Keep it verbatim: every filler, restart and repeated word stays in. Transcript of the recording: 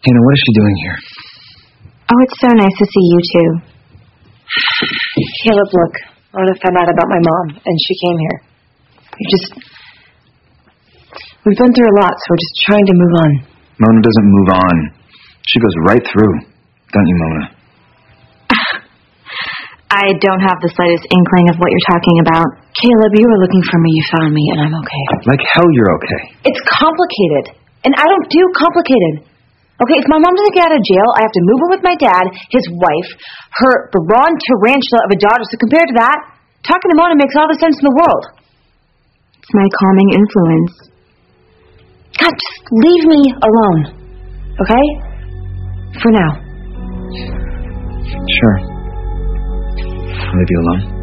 Hannah, what is she doing here? Oh, it's so nice to see you, too. Caleb, look. I want to find out about my mom, and she came here. We just... We've been through a lot, so we're just trying to move on. Mona doesn't move on. She goes right through. Don't you, Mona? I don't have the slightest inkling of what you're talking about. Caleb, you were looking for me, you found me, and I'm okay. Like hell you're okay. It's complicated, and I don't do complicated. Okay, if my mom doesn't get out of jail, I have to move in with my dad, his wife, her brawn tarantula of a daughter. So compared to that, talking to Mona makes all the sense in the world. It's my calming influence. God, just leave me alone, okay? For now. Sure. I'll leave you alone.